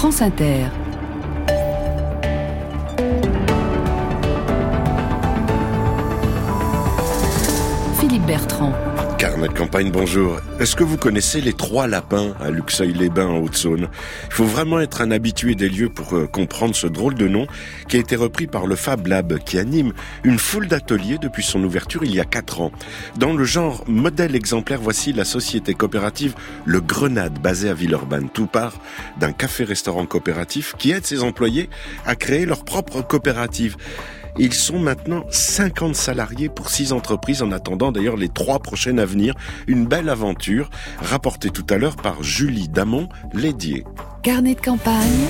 France Inter. Philippe Bertrand. Carnet de campagne, bonjour. Est-ce que vous connaissez les 3 lapins à Luxeuil-les-Bains en Haute-Saône ? Il faut vraiment être un habitué des lieux pour comprendre ce drôle de nom qui a été repris par le Fab Lab qui anime une foule d'ateliers depuis son ouverture il y a 4 ans. Dans le genre modèle exemplaire, voici la société coopérative Le Grenade basée à Villeurbanne. Tout part d'un café-restaurant coopératif qui aide ses employés à créer leur propre coopérative. Ils sont maintenant 50 salariés pour 6 entreprises en attendant d'ailleurs les 3 prochaines à venir. Une belle aventure, rapportée tout à l'heure par Julie Damon-Lédier. Carnet de campagne.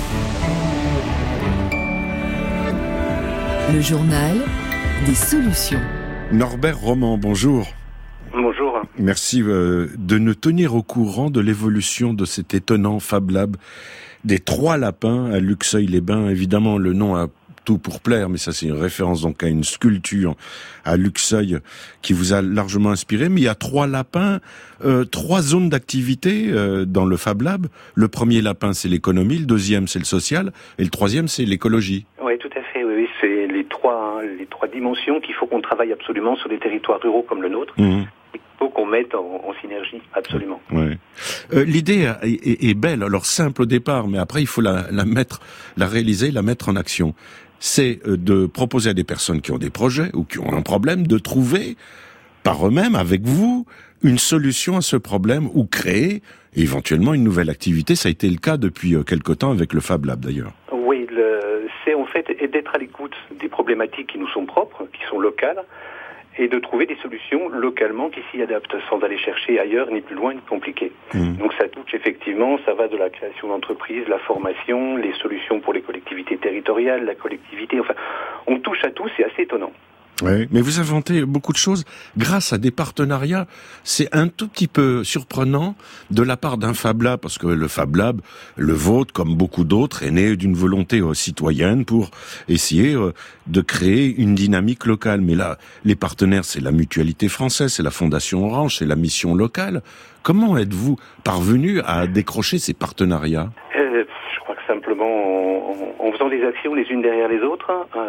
Le journal des solutions. Norbert Roman, bonjour. Bonjour. Merci de nous tenir au courant de l'évolution de cet étonnant Fab Lab des 3 lapins à Luxeuil-les-Bains. Évidemment, le nom a tout pour plaire, mais ça c'est une référence donc à une sculpture à Luxeuil qui vous a largement inspiré. Mais il y a 3 lapins, 3 zones d'activité dans le Fab Lab. Le premier lapin c'est l'économie, le deuxième c'est le social et le troisième c'est l'écologie. Oui, tout à fait. Oui, c'est les trois dimensions qu'il faut qu'on travaille absolument sur des territoires ruraux comme le nôtre. Il faut qu'on mette en synergie, absolument. Ouais. L'idée est belle, alors simple au départ, mais après il faut la réaliser, la mettre en action. C'est de proposer à des personnes qui ont des projets ou qui ont un problème de trouver par eux-mêmes, avec vous, une solution à ce problème ou créer éventuellement une nouvelle activité. Ça a été le cas depuis quelque temps avec le Fab Lab d'ailleurs. Oui, c'est en fait d'être à l'écoute des problématiques qui nous sont propres, qui sont locales, et de trouver des solutions localement qui s'y adaptent, sans aller chercher ailleurs, ni plus loin, ni compliqué. Donc ça touche effectivement, ça va de la création d'entreprises, la formation, les solutions pour les collectivités territoriales, la collectivité, enfin, on touche à tout, c'est assez étonnant. Oui, mais vous inventez beaucoup de choses grâce à des partenariats. C'est un tout petit peu surprenant de la part d'un Fab Lab, parce que le Fab Lab, le vôtre, comme beaucoup d'autres, est né d'une volonté citoyenne pour essayer de créer une dynamique locale. Mais là, les partenaires, c'est la Mutualité française, c'est la Fondation Orange, c'est la mission locale. Comment êtes-vous parvenu à décrocher ces partenariats ? Je crois que simplement en faisant des actions les unes derrière les autres,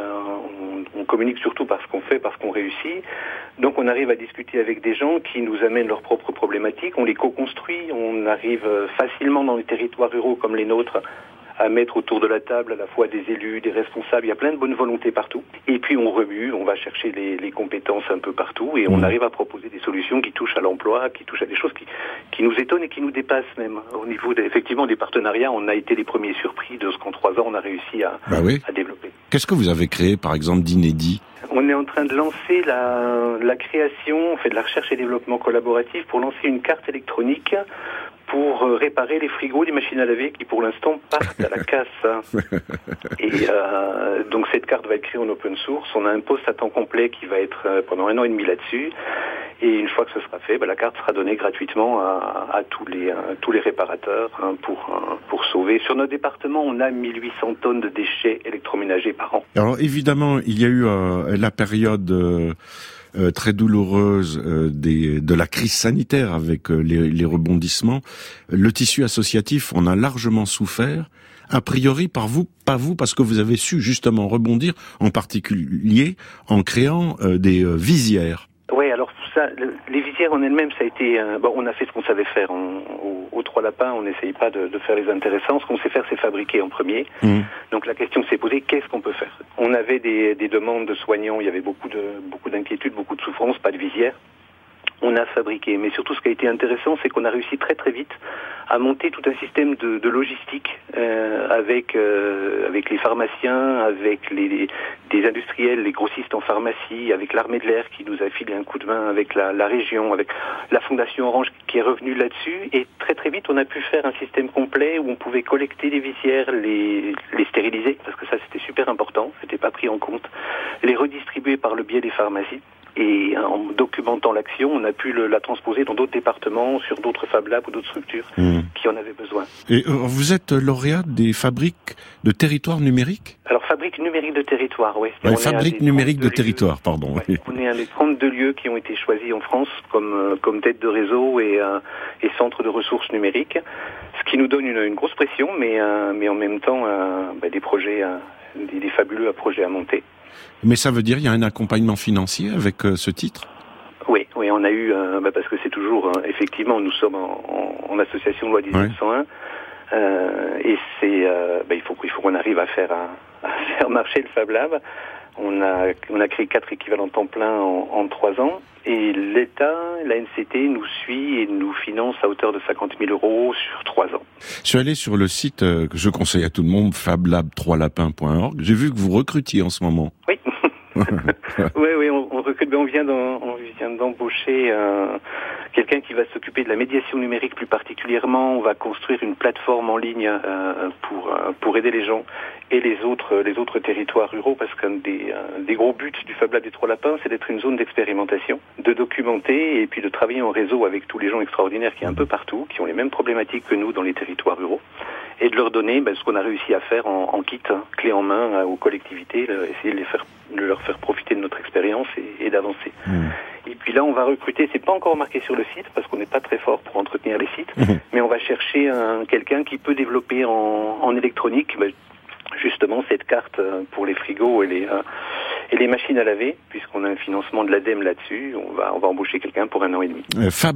on communique surtout par ce qu'on fait, parce qu'on réussit. Donc on arrive à discuter avec des gens qui nous amènent leurs propres problématiques, on les co-construit, on arrive facilement dans les territoires ruraux comme les nôtres à mettre autour de la table à la fois des élus, des responsables, il y a plein de bonne volonté partout. Et puis on remue, on va chercher les compétences un peu partout et on arrive à proposer des solutions qui touchent à l'emploi, qui touchent à des choses qui nous étonnent et qui nous dépassent même. Au niveau effectivement des partenariats, on a été les premiers surpris de ce qu'en 3 ans on a réussi à développer. Qu'est-ce que vous avez créé par exemple d'inédit ? On est en train de lancer la création, on fait de la recherche et développement collaboratif pour lancer une carte électronique pour réparer les frigos, les machines à laver qui pour l'instant partent à la casse. Et donc cette carte va être créée en open source. On a un poste à temps complet qui va être pendant 1 an et demi là-dessus. Et une fois que ce sera fait, la carte sera donnée gratuitement à tous les réparateurs pour sauver. Sur notre département, on a 1800 tonnes de déchets électroménagers par an. Alors évidemment, il y a eu la période très douloureuse de la crise sanitaire avec les rebondissements. Le tissu associatif en a largement souffert. A priori, pas vous, parce que vous avez su justement rebondir, en particulier en créant des visières. Oui, alors ça, les visières en elles-mêmes, ça a été... on a fait ce qu'on savait faire. Aux 3 lapins, on n'essaye pas de faire les intéressants. Ce qu'on sait faire, c'est fabriquer en premier. Donc la question s'est posée, qu'est-ce qu'on peut faire ? On avait des demandes de soignants, il y avait beaucoup d'inquiétudes, beaucoup de souffrances, pas de visière. On a fabriqué, mais surtout ce qui a été intéressant, c'est qu'on a réussi très très vite à monter tout un système de logistique avec les pharmaciens, avec des industriels, les grossistes en pharmacie, avec l'armée de l'air qui nous a filé un coup de main, avec la région, avec la Fondation Orange qui est revenue là-dessus. Et très très vite, on a pu faire un système complet où on pouvait collecter les visières, les stériliser, parce que ça c'était super important, c'était pas pris en compte, les redistribuer par le biais des pharmacies. Et en documentant l'action, on a pu la transposer dans d'autres départements, sur d'autres Fab Labs ou d'autres structures qui en avaient besoin. Et vous êtes lauréat des fabriques de territoire numérique ? Alors, fabrique numérique de territoire, oui. Fabrique numérique de territoire, pardon. Ouais, on est un des 32 lieux qui ont été choisis en France comme tête de réseau et centre de ressources numériques, ce qui nous donne une grosse pression, mais en même temps des projets, des fabuleux projets à monter. Mais ça veut dire qu'il y a un accompagnement financier avec ce titre ? Oui, on a eu, parce que c'est toujours, effectivement, nous sommes en association loi 1901, et c'est, il faut qu'on arrive à faire marcher le Fab Lab. On a créé 4 équivalents temps plein en 3 ans, et l'État, la NCT, nous suit et nous finance à hauteur de 50 000 € sur 3 ans. Je suis allé sur le site que je conseille à tout le monde, fablab3lapins.org. J'ai vu que vous recrutiez en ce moment. Oui. Oui, on recrute. On vient d'embaucher quelqu'un qui va s'occuper de la médiation numérique plus particulièrement. On va construire une plateforme en ligne pour aider les gens et les autres territoires ruraux, parce qu'un des gros buts du Fab Lab des Trois Lapins, c'est d'être une zone d'expérimentation, de documenter et puis de travailler en réseau avec tous les gens extraordinaires qui sont un peu partout, qui ont les mêmes problématiques que nous dans les territoires ruraux, et de leur donner ce qu'on a réussi à faire en kit, clé en main aux collectivités, essayer de leur faire profiter de notre expérience et d'avancer. Et puis là, on va recruter, c'est pas encore marqué sur le site, parce qu'on n'est pas très fort pour entretenir les sites, mais on va chercher quelqu'un qui peut développer en électronique, justement cette carte pour les frigos et les machines à laver, puisqu'on a un financement de l'ADEME là-dessus. On va embaucher quelqu'un pour 1 an et demi.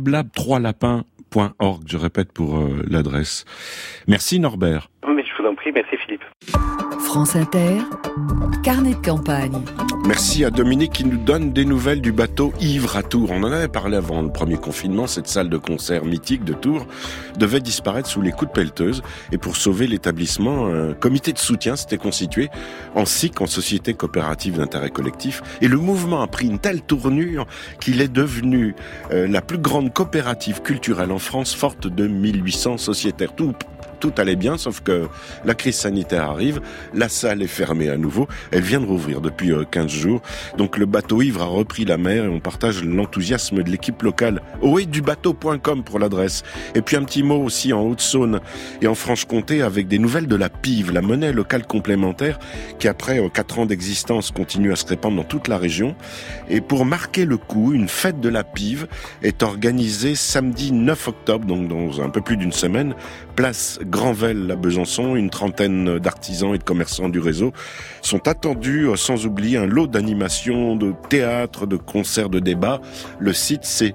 fablab3lapins.org, je répète pour l'adresse. Merci Norbert. Mais je vous en prie, merci Philippe. France Inter, carnet de campagne. Merci à Dominique qui nous donne des nouvelles du bateau Ivre à Tours. On en avait parlé avant le premier confinement. Cette salle de concert mythique de Tours devait disparaître sous les coups de pelleteuse. Et pour sauver l'établissement, un comité de soutien s'était constitué en SIC, en Société Coopérative d'Intérêt Collectif. Et le mouvement a pris une telle tournure qu'il est devenu la plus grande coopérative culturelle en France, forte de 1800 sociétaires. Tout allait bien, sauf que la crise sanitaire arrive, la salle est fermée à nouveau, elle vient de rouvrir depuis 15 jours, donc le bateau Ivre a repris la mer et on partage l'enthousiasme de l'équipe locale. oedubateau.com pour l'adresse. Et puis un petit mot aussi en Haute-Saône et en Franche-Comté avec des nouvelles de la pive, la monnaie locale complémentaire qui après 4 ans d'existence continue à se répandre dans toute la région. Et pour marquer le coup, une fête de la pive est organisée samedi 9 octobre, donc dans un peu plus d'une semaine, place Granvelle à Besançon. Une trentaine d'artisans et de commerçants du réseau sont attendus, sans oublier un lot d'animations, de théâtre, de concerts, de débats. Le site c'est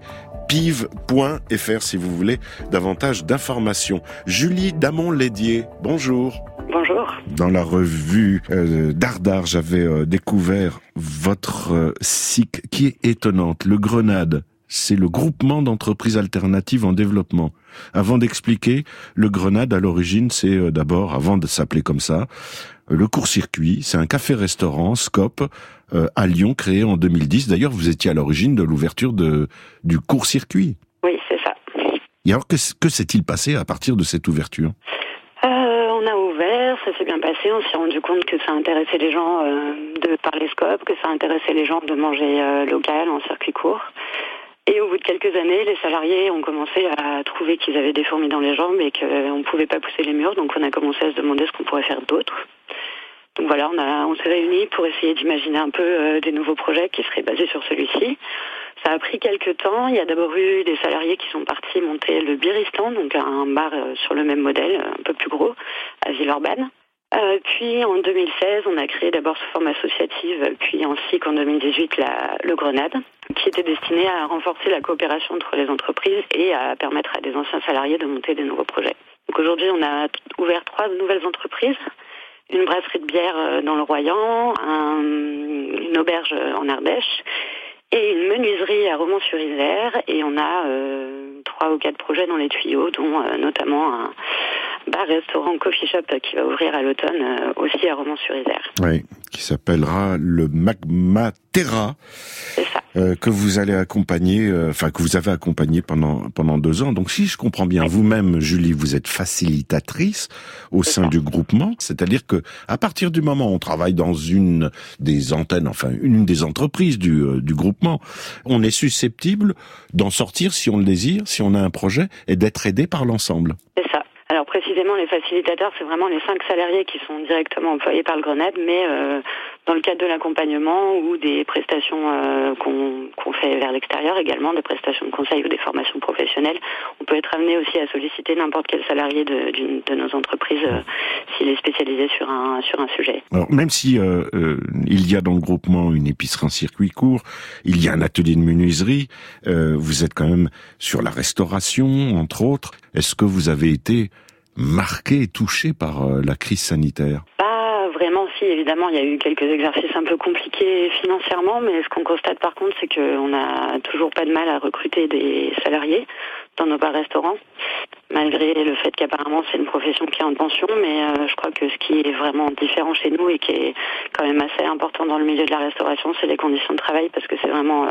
pive.fr si vous voulez davantage d'informations. Julie Damon-Lédier, bonjour. Bonjour. Dans la revue Dardar, j'avais découvert votre SIC qui est étonnante, le Grenade. C'est le groupement d'entreprises alternatives en développement. Avant d'expliquer, le Grenade, à l'origine, c'est d'abord, avant de s'appeler comme ça, le Court-Circuit. C'est un café-restaurant, Scope, à Lyon, créé en 2010. D'ailleurs, vous étiez à l'origine de l'ouverture du Court-Circuit. Oui, c'est ça. Et alors, que s'est-il passé à partir de cette ouverture ? On a ouvert, ça s'est bien passé. On s'est rendu compte que ça intéressait les gens de parler Scope, que ça intéressait les gens de manger local, en circuit court. Et au bout de quelques années, les salariés ont commencé à trouver qu'ils avaient des fourmis dans les jambes et qu'on ne pouvait pas pousser les murs. Donc on a commencé à se demander ce qu'on pourrait faire d'autre. Donc voilà, on s'est réunis pour essayer d'imaginer un peu des nouveaux projets qui seraient basés sur celui-ci. Ça a pris quelques temps. Il y a d'abord eu des salariés qui sont partis monter le Biristan, donc un bar sur le même modèle, un peu plus gros, à Villeurbanne. Puis en 2016, on a créé d'abord sous forme associative, puis en SIC en 2018 le Grenade, qui était destiné à renforcer la coopération entre les entreprises et à permettre à des anciens salariés de monter des nouveaux projets. Donc aujourd'hui, on a ouvert 3 nouvelles entreprises, une brasserie de bière dans le Royan, une auberge en Ardèche et une menuiserie à Romans-sur-Isère. Et on a 3 ou 4 projets dans les tuyaux, dont notamment un bar-restaurant coffee shop qui va ouvrir à l'automne aussi à Romans-sur-Isère. Oui, qui s'appellera le Magma Terra. C'est ça. que vous allez accompagner, que vous avez accompagné pendant 2 ans. Donc si je comprends bien, vous-même, Julie, vous êtes facilitatrice au sein du groupement, c'est-à-dire que à partir du moment où on travaille dans une des antennes, une des entreprises du groupement, on est susceptible d'en sortir si on le désire, si on a un projet, et d'être aidé par l'ensemble. C'est ça. Alors précisément, les facilitateurs, c'est vraiment les 5 salariés qui sont directement employés par le Grenade, mais dans le cadre de l'accompagnement ou des prestations qu'on fait vers l'extérieur, également des prestations de conseil ou des formations professionnelles, on peut être amené aussi à solliciter n'importe quel salarié de nos entreprises s'il est spécialisé sur un sujet. Alors même si il y a dans le groupement une épicerie en circuit court, il y a un atelier de menuiserie, vous êtes quand même sur la restauration, entre autres. Est-ce que vous avez été marqué et touché par la crise sanitaire? Vraiment, si, évidemment, il y a eu quelques exercices un peu compliqués financièrement, mais ce qu'on constate par contre, c'est qu'on n'a toujours pas de mal à recruter des salariés dans nos bars-restaurants, malgré le fait qu'apparemment c'est une profession qui est en tension, mais je crois que ce qui est vraiment différent chez nous et qui est quand même assez important dans le milieu de la restauration, c'est les conditions de travail, parce que c'est vraiment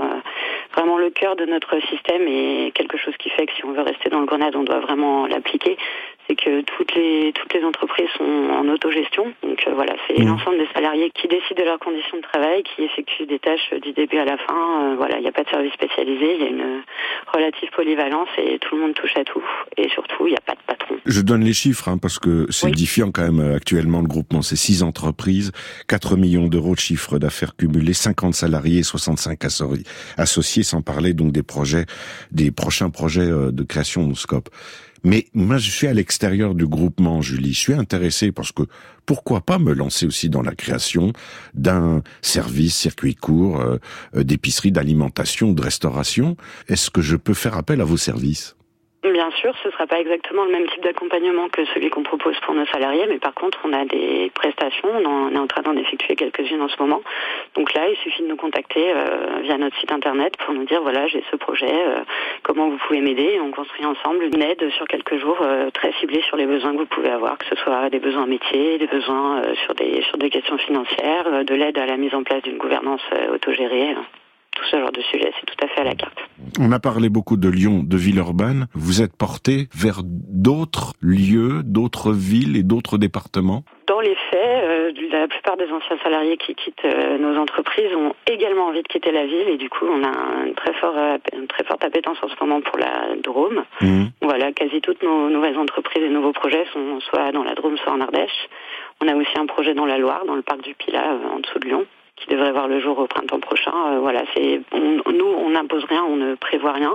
le cœur de notre système et quelque chose qui fait que si on veut rester dans le Grenade, on doit vraiment l'appliquer. C'est que toutes les entreprises sont en autogestion, donc voilà, c'est l'ensemble des salariés qui décident de leurs conditions de travail, qui effectuent des tâches du début à la fin. Voilà, il n'y a pas de service spécialisé, il y a une relative polyvalence et tout le monde touche à tout. Et surtout, il n'y a pas de patron. Je donne les chiffres parce que c'est édifiant quand même actuellement le groupement. C'est 6 entreprises, 4 millions d'euros de chiffre d'affaires cumulé, 50 salariés, 65 associés, sans parler donc des prochains projets de création de scope. Mais moi, je suis à l'extérieur du groupement, Julie. Je suis intéressé parce que pourquoi pas me lancer aussi dans la création d'un service circuit court, d'épicerie, d'alimentation, de restauration. Est-ce que je peux faire appel à vos services ? Bien sûr, ce ne sera pas exactement le même type d'accompagnement que celui qu'on propose pour nos salariés, mais par contre, on a des prestations, on est en train d'en effectuer quelques-unes en ce moment. Donc là, il suffit de nous contacter via notre site internet pour nous dire, voilà, j'ai ce projet, comment vous pouvez m'aider. On construit ensemble une aide sur quelques jours très ciblée sur les besoins que vous pouvez avoir, que ce soit des besoins métiers, des besoins sur des questions financières, de l'aide à la mise en place d'une gouvernance autogérée. Tout ce genre de sujet, c'est tout à fait à la carte. On a parlé beaucoup de Lyon, de Villeurbanne. Vous êtes porté vers d'autres lieux, d'autres villes et d'autres départements ? Dans les faits, la plupart des anciens salariés qui quittent nos entreprises ont également envie de quitter la ville et du coup, on a une très forte appétence en ce moment pour la Drôme. Voilà, quasi toutes nos nouvelles entreprises et nouveaux projets sont soit dans la Drôme, soit en Ardèche. On a aussi un projet dans la Loire, dans le parc du Pilat, en dessous de Lyon, qui devrait voir le jour au printemps prochain. Voilà, nous, on n'impose rien, on ne prévoit rien.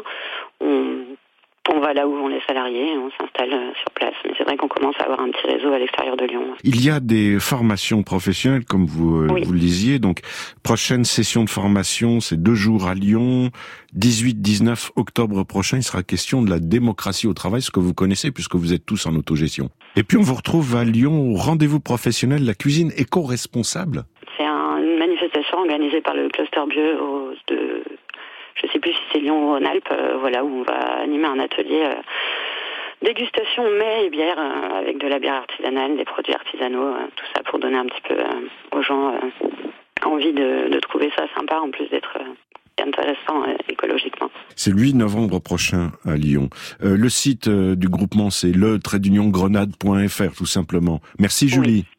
On va là où vont les salariés, on s'installe sur place. Mais c'est vrai qu'on commence à avoir un petit réseau à l'extérieur de Lyon. Il y a des formations professionnelles, comme vous le disiez. Donc, prochaine session de formation, c'est 2 jours à Lyon. 18-19 octobre prochain, il sera question de la démocratie au travail, ce que vous connaissez puisque vous êtes tous en autogestion. Et puis, on vous retrouve à Lyon au rendez-vous professionnel, la cuisine éco-responsable. C'est une manifestation organisée par le cluster bio de... Je ne sais plus si c'est Lyon ou Rhône-Alpes, voilà, où on va animer un atelier dégustation mets et bière avec de la bière artisanale, des produits artisanaux, tout ça pour donner un petit peu aux gens envie de trouver ça sympa en plus d'être intéressant écologiquement. C'est le 8 novembre prochain à Lyon. Le site du groupement, c'est le-grenade.fr tout simplement. Merci Julie.